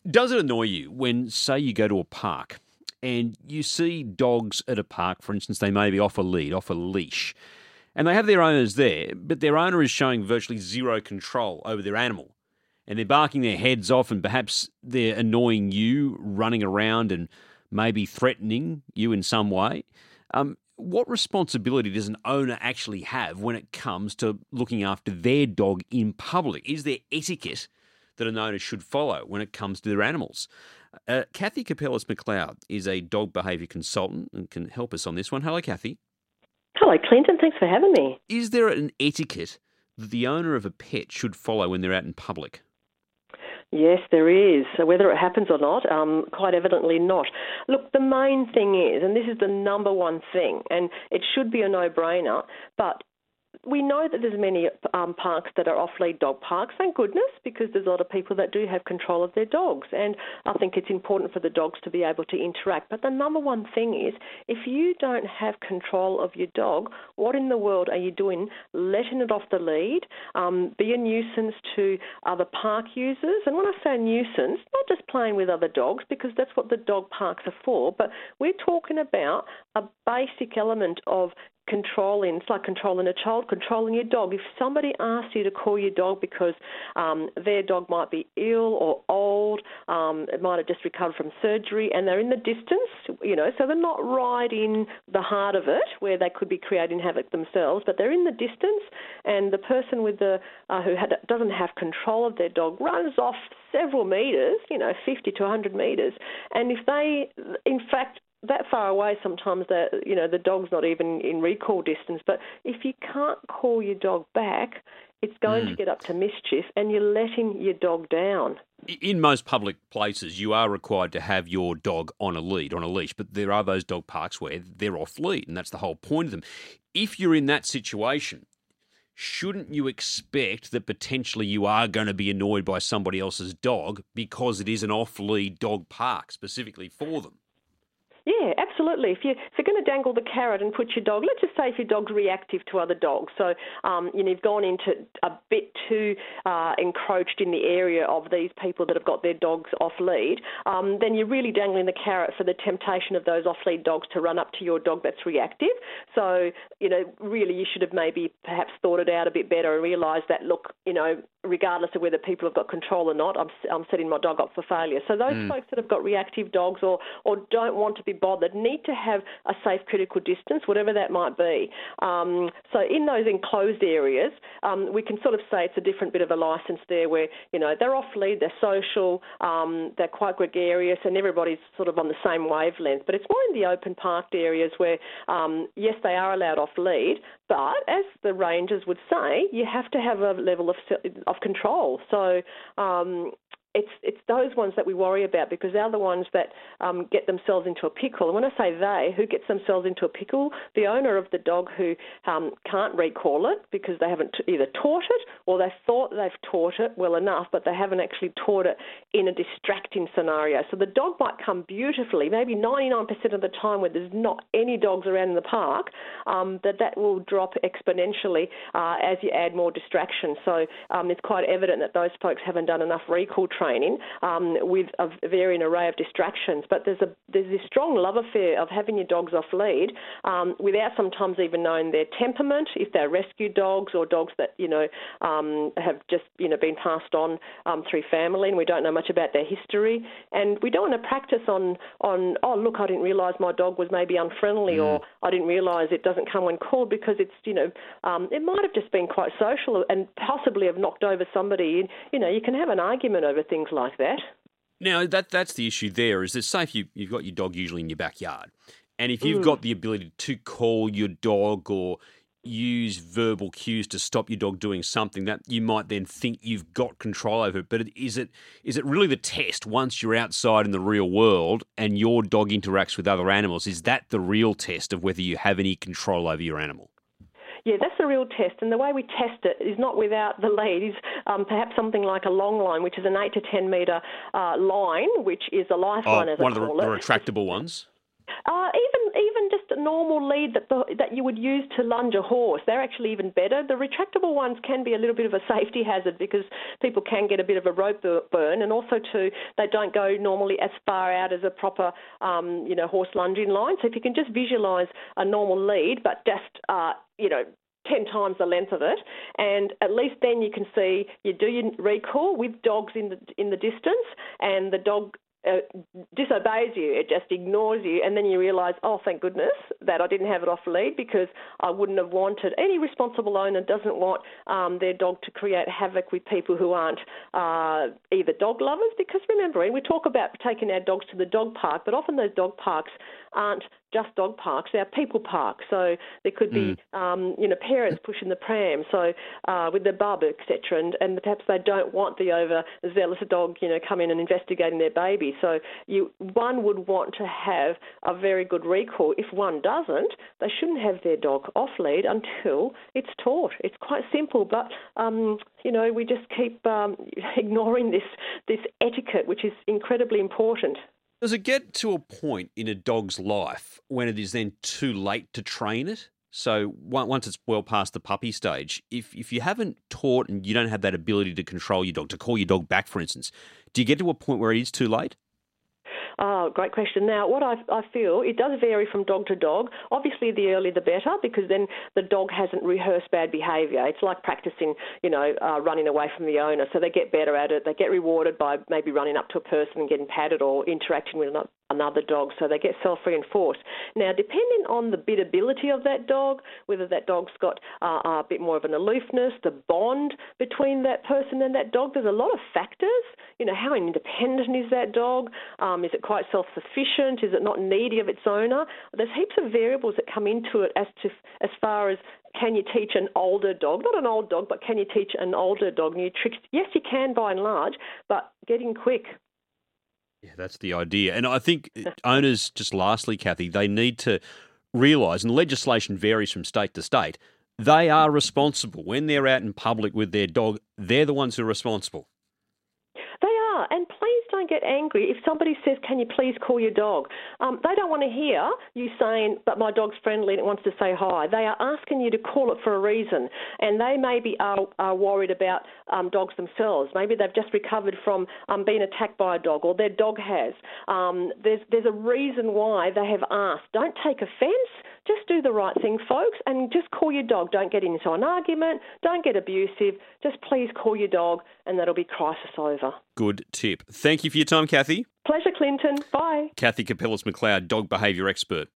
Does it annoy you when, say, you go to a park and you see dogs at a park, for instance, they may be off a lead, off a leash, and they have their owners there, but their owner is showing virtually zero control over their animal, and they're barking their heads off, and perhaps they're annoying you, running around and maybe threatening you in some way? What responsibility does an owner actually have when it comes to looking after their dog in public? Is there etiquette that an owner should follow when it comes to their animals? Kathy Capellas-McLeod is a dog behaviour consultant and can help us on this one. Hello, Kathy. Hello, Clinton. Thanks for having me. Is there an etiquette that the owner of a pet should follow when they're out in public? Yes, there is. So whether it happens or not, quite evidently not. Look, the main thing is, and this is the number one thing, and it should be a no-brainer, but we know that there's many parks that are off-lead dog parks, thank goodness, because there's a lot of people that do have control of their dogs. And I think it's important for the dogs to be able to interact. But the number one thing is, if you don't have control of your dog, what in the world are you doing letting it off the lead, be a nuisance to other park users? And when I say nuisance, not just playing with other dogs, because that's what the dog parks are for, but we're talking about a basic element of controlling. It's like controlling a child, controlling your dog. If somebody asks you to call your dog because their dog might be ill or old, it might have just recovered from surgery, and they're in the distance, so they're not right in the heart of it where they could be creating havoc themselves, but they're in the distance, and the person with doesn't have control of their dog runs off several metres, 50 to 100 metres, and if they, in fact, that far away, sometimes the dog's not even in recall distance. But if you can't call your dog back, it's going to get up to mischief, and you're letting your dog down. In most public places, you are required to have your dog on a leash, but there are those dog parks where they're off lead, and that's the whole point of them. If you're in that situation, shouldn't you expect that potentially you are going to be annoyed by somebody else's dog because it is an off-lead dog park specifically for them? Yeah, absolutely. If you're going to dangle the carrot and put your dog, let's just say if your dog's reactive to other dogs, so you've gone into a bit too encroached in the area of these people that have got their dogs off lead, then you're really dangling the carrot for the temptation of those off lead dogs to run up to your dog that's reactive. So, really you should have maybe perhaps thought it out a bit better and realised that, look, regardless of whether people have got control or not, I'm setting my dog up for failure. So those folks that have got reactive dogs or don't want to be bothered need to have a safe critical distance, whatever that might be. So in those enclosed areas, we can sort of say it's a different bit of a licence there where, they're off lead, they're social, they're quite gregarious, and everybody's sort of on the same wavelength. But it's more in the open parked areas where, yes, they are allowed off lead, but as the rangers would say, you have to have a level of control. So it's those ones that we worry about because they're the ones that get themselves into a pickle. And when I say they, who gets themselves into a pickle? The owner of the dog who can't recall it because they haven't either taught it or they thought they've taught it well enough, but they haven't actually taught it in a distracting scenario. So the dog might come beautifully, maybe 99% of the time where there's not any dogs around in the park, that will drop exponentially as you add more distraction. So it's quite evident that those folks haven't done enough recall training with a varying array of distractions. But there's this strong love affair of having your dogs off lead without sometimes even knowing their temperament, if they're rescue dogs or dogs that, have just, been passed on through family and we don't know much about their history. And we don't want to practice on oh, look, I didn't realise my dog was maybe unfriendly or I didn't realise it doesn't come when called because it's, it might have just been quite social and possibly have knocked over somebody. You can have an argument over things like that. Now, that's the issue there, is that say if you've got your dog usually in your backyard, and if you've got the ability to call your dog or use verbal cues to stop your dog doing something that you might then think you've got control over it. But is it really the test once you're outside in the real world and your dog interacts with other animals? Is that the real test of whether you have any control over your animal? Yeah, that's the real test, and the way we test it is not without the lead, is perhaps something like a long line, which is an 8 to 10 metre line, which is a lifeline, as I call it. One of the retractable ones? Even just the normal lead that you would use to lunge a horse. They're actually even better. The retractable ones can be a little bit of a safety hazard because people can get a bit of a rope burn, and also too, they don't go normally as far out as a proper, horse lunging line. So if you can just visualise a normal lead, but just, 10 times the length of it, and at least then you can see you do your recall with dogs in the distance, and the dog disobeys you, it just ignores you, and then you realise, oh, thank goodness that I didn't have it off lead, because I wouldn't have wanted, any responsible owner doesn't want their dog to create havoc with people who aren't either dog lovers, because remembering, we talk about taking our dogs to the dog park, but often those dog parks aren't just dog parks, they're people parks. So there could be, parents pushing the pram, so with their bub, etc., and perhaps they don't want the overzealous dog, come in and investigating their baby. So one would want to have a very good recall. If one doesn't, they shouldn't have their dog off lead until it's taught. It's quite simple, but we just keep ignoring this etiquette, which is incredibly important. Does it get to a point in a dog's life when it is then too late to train it? So once it's well past the puppy stage, if you haven't taught and you don't have that ability to control your dog, to call your dog back, for instance, do you get to a point where it is too late? Oh, great question. Now, what I feel, it does vary from dog to dog. Obviously, the earlier the better, because then the dog hasn't rehearsed bad behaviour. It's like practising, running away from the owner. So they get better at it. They get rewarded by maybe running up to a person and getting patted or interacting with another dog, so they get self-reinforced. Now, depending on the biddability of that dog, whether that dog's got a bit more of an aloofness, the bond between that person and that dog, there's a lot of factors. How independent is that dog? Is it quite self-sufficient? Is it not needy of its owner? There's heaps of variables that come into it as far as, can you teach an older dog, not an old dog, but can you teach an older dog new tricks? Yes, you can by and large, but getting quick. Yeah, that's the idea. And I think owners, just lastly, Kathy, they need to realise, and legislation varies from state to state, they are responsible. When they're out in public with their dog, they're the ones who are responsible. They are, and please don't get angry if somebody says, can you please call your dog? They don't want to hear you saying, but my dog's friendly and it wants to say hi. They are asking you to call it for a reason, and they maybe are worried about dogs themselves. Maybe they've just recovered from being attacked by a dog, or their dog has. There's a reason why they have asked. Don't take offence. Just do the right thing, folks, and just call your dog. Don't get into an argument. Don't get abusive. Just please call your dog, and that'll be crisis over. Good tip. Thank you for your time, Kathy. Pleasure, Clinton. Bye. Kathy Capellas-McLeod, dog behaviour expert.